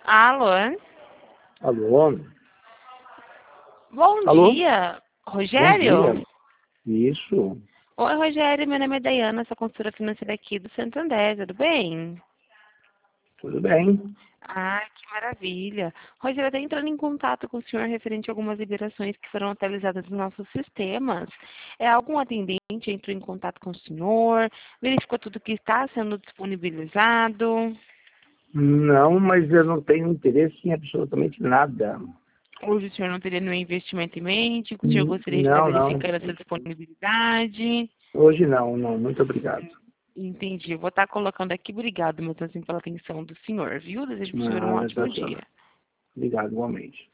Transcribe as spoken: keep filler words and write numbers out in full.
Alô? Alô? Bom Alô? dia, Bom dia. Rogério? Isso. Oi, Rogério, meu nome é Dayana, sou consultora financeira aqui do Santander, tudo bem? Tudo bem? Ah, que maravilha. Rogério, eu estou entrando em contato com o senhor referente a algumas liberações que foram atualizadas nos nossos sistemas. É, algum atendente entrou em contato com o senhor, verificou tudo que está sendo disponibilizado? Não, mas eu não tenho interesse em absolutamente nada. Hoje o senhor não teria nenhum investimento em mente, o senhor N- gostaria de estar Não, não. verificando essa disponibilidade? Hoje não, não. Muito obrigado. Entendi. Eu vou estar colocando aqui. Obrigado, meu Tanzinho, pela atenção do senhor, viu? Desejo para o senhor um Nada, tá ótimo certo. dia. Obrigado, igualmente.